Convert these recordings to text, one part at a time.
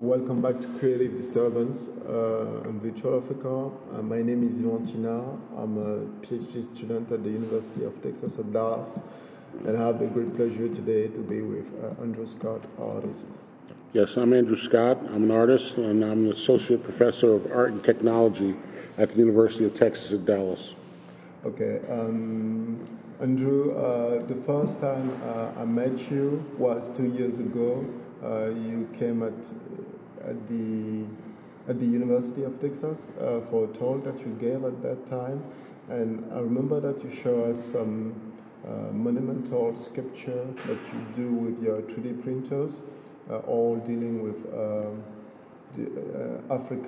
welcome back to Creative Disturbance on Virtual Africa. My name is Yvan Tina. I'm a PhD student at the University of Texas at Dallas, and I have the great pleasure today to be with Andrew Scott, artist. Yes, I'm Andrew Scott. I'm an artist, and I'm an associate professor of art and technology at the University of Texas at Dallas. Okay, Andrew, the first time I met you was 2 years ago. You came at the University of Texas for a talk that you gave at that time, and I remember that you showed us some monumental sculpture that you do with your 3D printers, all dealing with the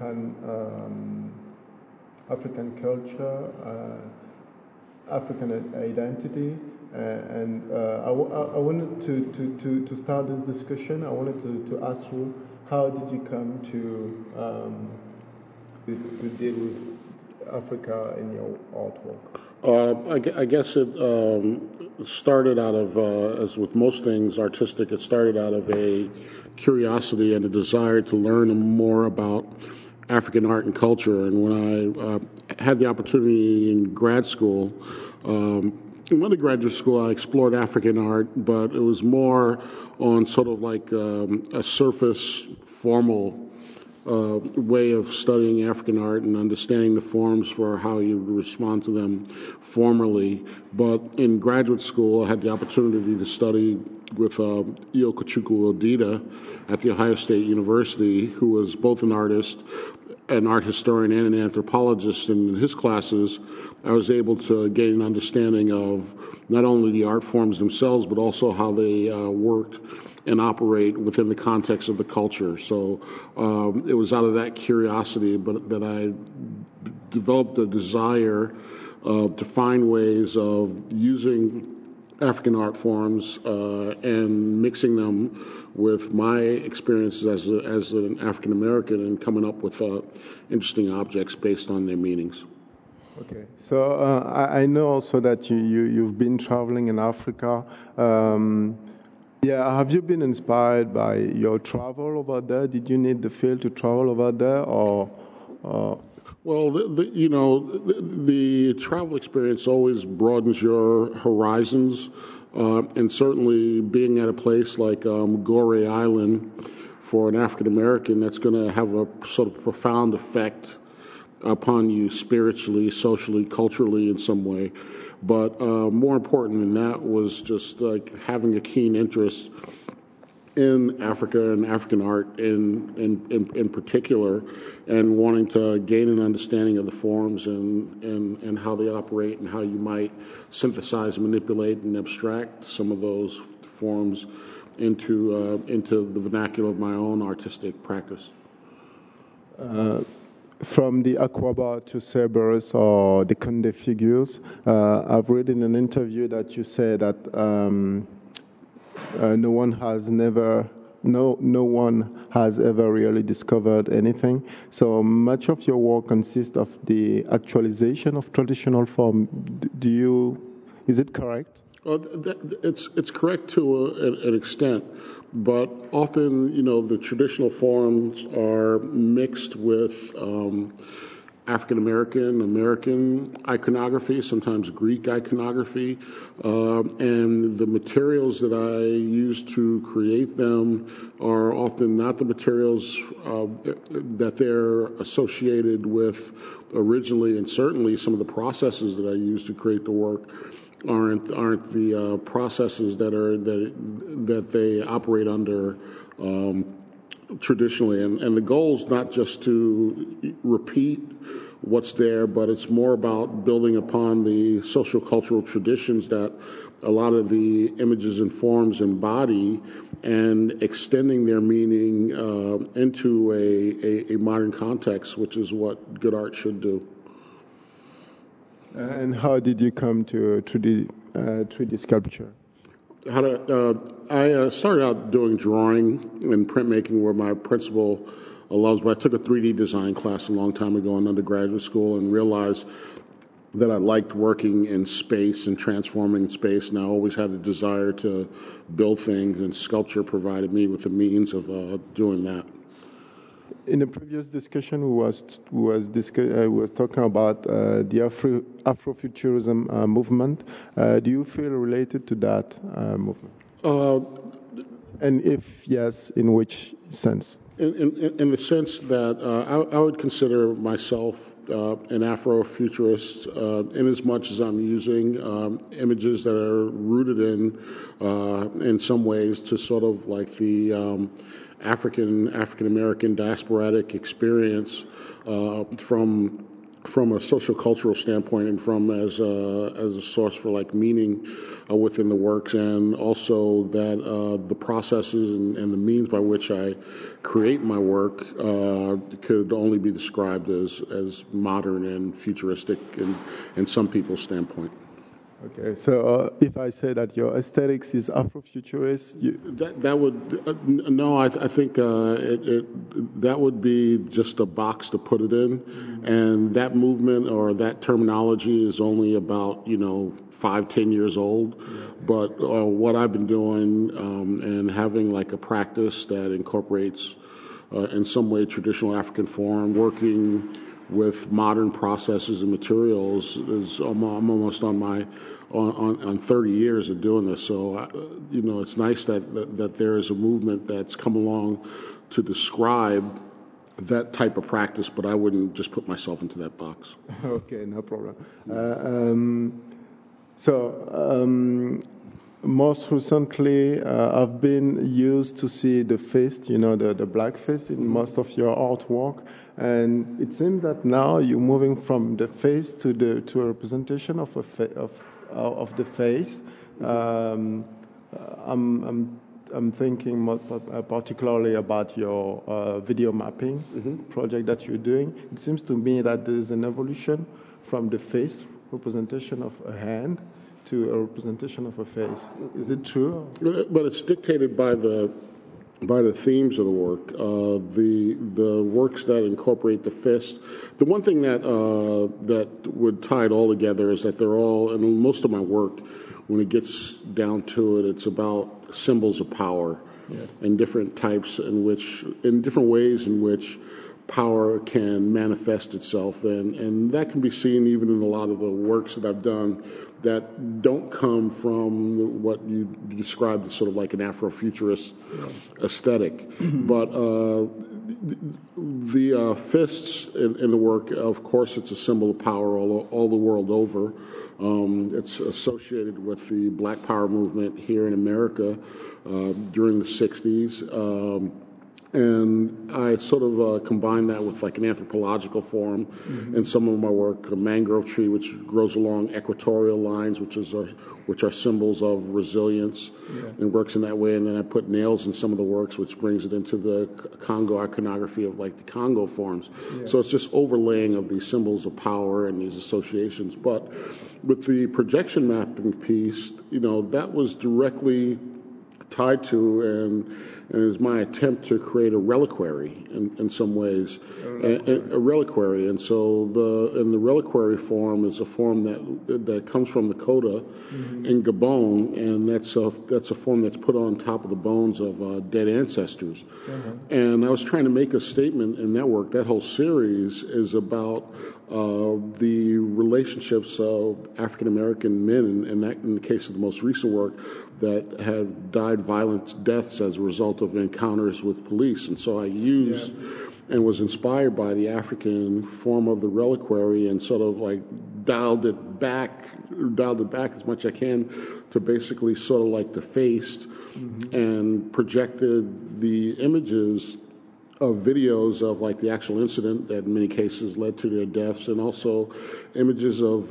African culture, African identity. And I wanted to start this discussion. I wanted to ask you, how did you come to deal with Africa in your artwork? I guess it started out of, as with most things artistic, it started out of a curiosity and a desire to learn more about African art and culture. And when I had the opportunity in grad school, in undergraduate school, I explored African art, but it was more on sort of like a surface, formal way of studying African art and understanding the forms for how you respond to them formally. But in graduate school, I had the opportunity to study with Iyokachukwu Odida at The Ohio State University, who was both an artist, an art historian, and an anthropologist. And in his classes, I was able to gain an understanding of not only the art forms themselves, but also how they worked and operate within the context of the culture. So it was out of that curiosity that I developed a desire to find ways of using African art forms and mixing them with my experiences as an African American and coming up with interesting objects based on their meanings. Okay, so I know also that you've been traveling in Africa. Have you been inspired by your travel over there? Did you need the field to travel over there, or? Well, the travel experience always broadens your horizons, and certainly being at a place like Gorée Island for an African American, that's going to have a sort of profound effect upon you spiritually, socially, culturally in some way. But more important than that was just like having a keen interest in Africa and African art in particular, and wanting to gain an understanding of the forms and how they operate and how you might synthesize, manipulate, and abstract some of those forms into the vernacular of my own artistic practice. From the Aquaba to Cerberus or the Conde figures, I've read in an interview that you said that no one has ever really discovered anything. So much of your work consists of the actualization of traditional form. Is it correct? It's correct to an extent, but often, the traditional forms are mixed with African American iconography, sometimes Greek iconography, and the materials that I use to create them are often not the materials that they're associated with originally, and certainly some of the processes that I use to create the work aren't the processes that they operate under traditionally. And the goal is not just to repeat what's there, but it's more about building upon the social cultural traditions that a lot of the images and forms embody, and extending their meaning into a modern context, which is what good art should do. And how did you come to 3D sculpture? I started out doing drawing and printmaking were my principal loves, but I took a 3D design class a long time ago in undergraduate school and realized that I liked working in space and transforming space, and I always had a desire to build things, and sculpture provided me with the means of doing that. In the previous discussion, we was talking about the Afrofuturism movement. Do you feel related to that movement? And if yes, in which sense? In the sense that I would consider myself an Afrofuturist in as much as I'm using images that are rooted in some ways to sort of like the African American diasporatic experience from a social cultural standpoint and from as a source for like meaning within the works, and also that the processes and the means by which I create my work could only be described as modern and futuristic in some people's standpoint. Okay, so if I say that your aesthetics is Afrofuturist, that would no. I think that would be just a box to put it in, and that movement or that terminology is only about 5-10 years old. But what I've been doing and having like a practice that incorporates in some way traditional African form, working with modern processes and materials is I'm almost on 30 years of doing this. So it's nice that there is a movement that's come along to describe that type of practice, but I wouldn't just put myself into that box. Okay, no problem. Most recently, I've been used to see the fist, the black fist in most of your artwork, and it seems that now you're moving from the face to a representation of the face. I'm thinking particularly about your video mapping project that you're doing. It seems to me that there is an evolution from the face representation of a hand to a representation of a face. Is it true? But it's dictated by the themes of the work. The works that incorporate the fist. The one thing that would tie it all together is that they're all, and most of my work, when it gets down to it, it's about symbols of power. Yes. And different types in different ways in which power can manifest itself, and that can be seen even in a lot of the works that I've done that don't come from what you described as sort of like an Afrofuturist aesthetic. But the fists in the work, of course, it's a symbol of power all the world over. It's associated with the Black Power movement here in America during the 60s. And I sort of combine that with like an anthropological form in some of my work. A mangrove tree, which grows along equatorial lines, which are symbols of resilience, and works in that way. And then I put nails in some of the works, which brings it into the Congo iconography of like the Congo forms. Yeah. So it's just overlaying of these symbols of power and these associations. But with the projection mapping piece, that was directly tied to and is my attempt to create a reliquary in some ways, a reliquary. And so the reliquary form is a form that comes from the Coda in Gabon, and that's a form that's put on top of the bones of dead ancestors. And I was trying to make a statement in that work. That whole series is about the relationships of African American men, and that in the case of the most recent work, that have died violent deaths as a result of encounters with police. And so I used and was inspired by the African form of the reliquary and sort of like dialed it back as much as I can to basically sort of like the face, and projected the images of videos of like the actual incident that in many cases led to their deaths, and also images of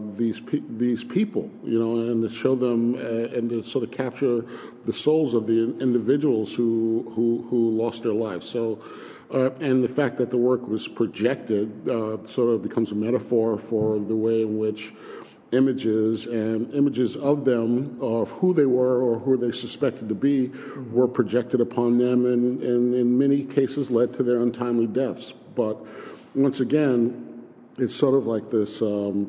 these people, and to show them and to sort of capture the souls of the individuals who lost their lives. So, and the fact that the work was projected sort of becomes a metaphor for the way in which images of them, of who they were or who they suspected to be, were projected upon them, and in many cases led to their untimely deaths. But once again, it's sort of like this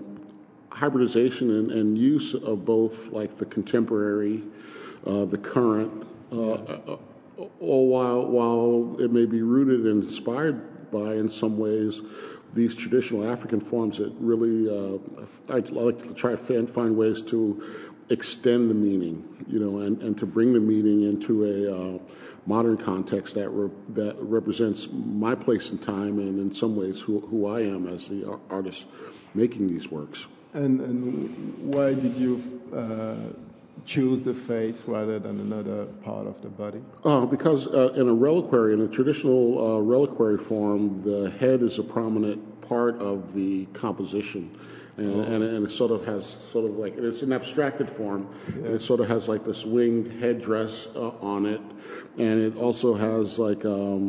hybridization and use of both like the contemporary, the current, all while it may be rooted and inspired by, in some ways, these traditional African forms, that really I like to try to find ways to extend the meaning, and to bring the meaning into a modern context that represents my place in time, and in some ways who I am as the artist making these works. And why did you choose the face rather than another part of the body? Because in a traditional reliquary form, the head is a prominent part of the composition. And it sort of has it's an abstracted form. Yeah. It sort of has like this winged headdress on it, and it also has like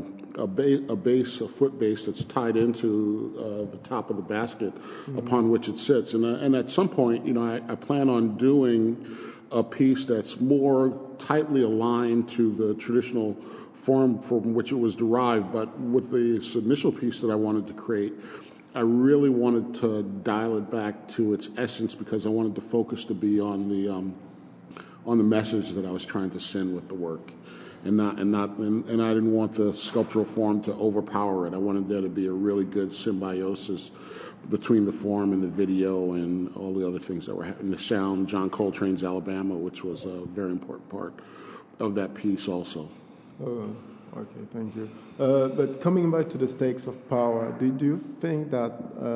a foot base that's tied into the top of the basket upon which it sits. And at some point, I plan on doing a piece that's more tightly aligned to the traditional form from which it was derived. But with this initial piece that I wanted to create, I really wanted to dial it back to its essence, because I wanted the focus to be on the message that I was trying to send with the work, and I didn't want the sculptural form to overpower it. I wanted there to be a really good symbiosis between the form and the video and all the other things that were happening. The sound, John Coltrane's Alabama, which was a very important part of that piece also. Okay, thank you. But coming back to the stakes of power, do you think that,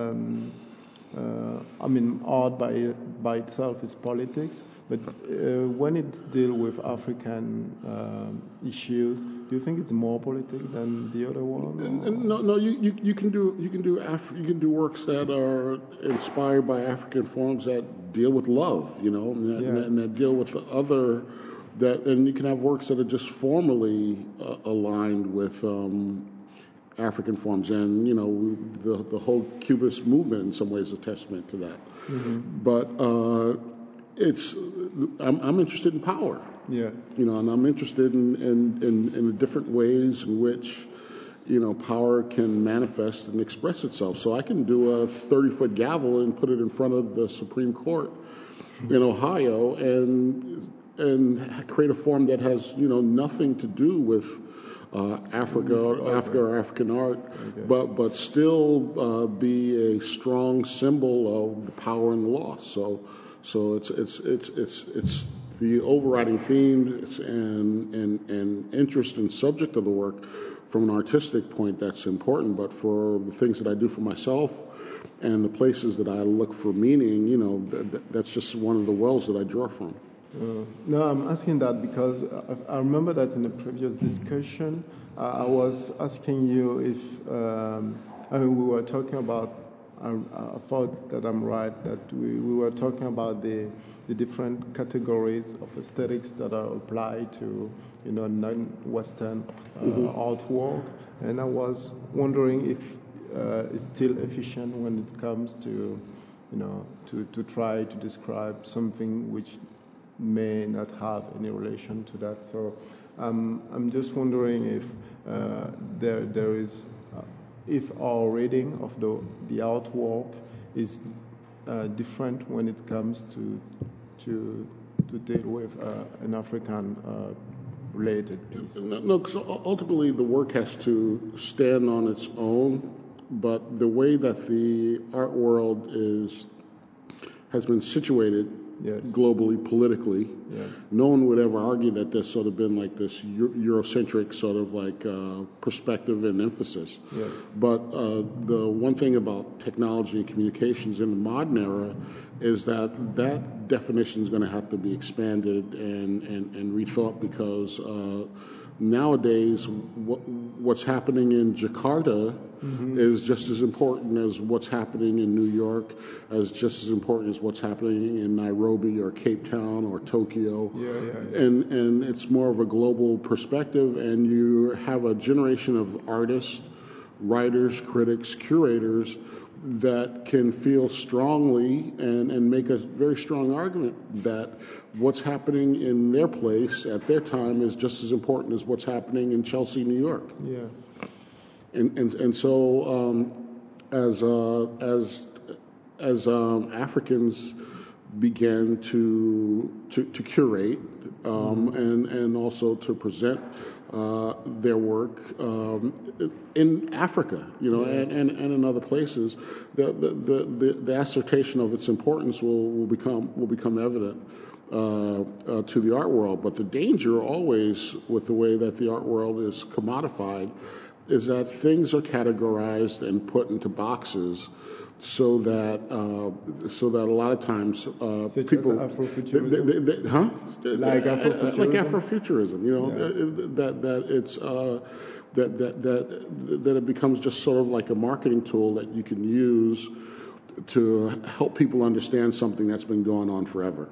art by itself is politics, but when it deals with African issues, do you think it's more political than the other one? No. You can do works that are inspired by African forms that deal with love, and that deal with the other. And you can have works that are just formally aligned with African forms, and the whole Cubist movement in some ways is a testament to that. Mm-hmm. But I'm interested in power. Yeah. And I'm interested in the different ways in which power can manifest and express itself. So I can do a 30-foot gavel and put it in front of the Supreme Court in Ohio and create a form that has nothing to do with Africa or African art, but still be a strong symbol of the power and the loss. So it's the overriding theme and interest and subject of the work from an artistic point that's important. But for the things that I do for myself and the places that I look for meaning, that's just one of the wells that I draw from. No, I'm asking that because I remember that in a previous discussion, I was asking you if, we were talking about, I thought that I'm right, that we were talking about the different categories of aesthetics that are applied to, non-Western artwork, and I was wondering if it's still efficient when it comes to, to try to describe something which may not have any relation to that. So I'm just wondering if there is, if our reading of the artwork is different when it comes to deal with an African related piece. No, because ultimately the work has to stand on its own, but the way that the art world has been situated. Yes. Globally, politically, no one would ever argue that there's sort of been like this Eurocentric sort of like perspective and emphasis. Yes. But the one thing about technology and communications in the modern era is that definition is going to have to be expanded and rethought, because nowadays what's happening in Jakarta is just as important as what's happening in New York, as just as important as what's happening in Nairobi or Cape Town or Tokyo. And it's more of a global perspective, and you have a generation of artists, writers, critics, curators that can feel strongly and make a very strong argument that what's happening in their place at their time is just as important as what's happening in Chelsea, New York. Yeah. And so as Africans began to curate and also to present their work in Africa, and in other places. The assertion of its importance will become evident to the art world. But the danger always with the way that the art world is commodified is that things are categorized and put into boxes, so that a lot of times people Afrofuturism? like Afrofuturism? like Afrofuturism, that it's that it becomes just sort of like a marketing tool that you can use to help people understand something that's been going on forever.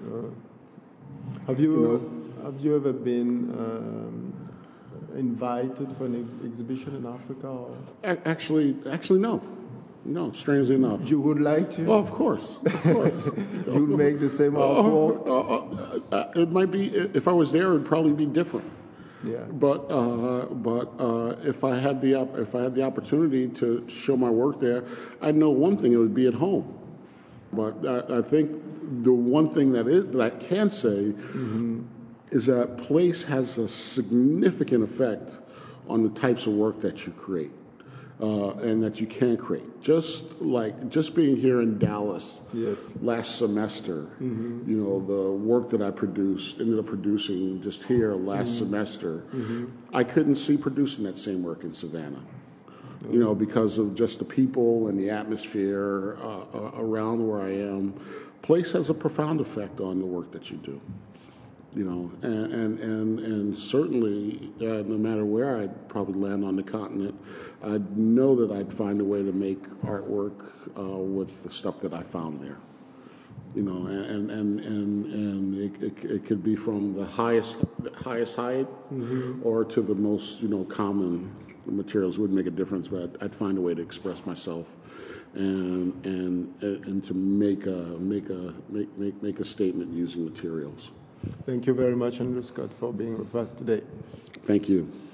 Have you ever been invited for an exhibition in Africa? Or? Actually, no. No, strangely enough. You would like to? Oh, of course. You would make the same artwork? It might be, if I was there, it would probably be different. Yeah. But if I had the opportunity to show my work there, I know one thing: it would be at home. But I think the one thing that I can say is that place has a significant effect on the types of work that you create. And that you can create. Just being here in Dallas last semester, the work that I ended up producing just here last semester, I couldn't see producing that same work in Savannah. Because of just the people and the atmosphere around where I am. Place has a profound effect on the work that you do. And certainly, no matter where I'd probably land on the continent, I'd know that I'd find a way to make artwork with the stuff that I found there. And it could be from the highest height or to the most common materials. It wouldn't make a difference, but I'd find a way to express myself and to make a statement using materials. Thank you very much, Andrew Scott, for being with us today. Thank you.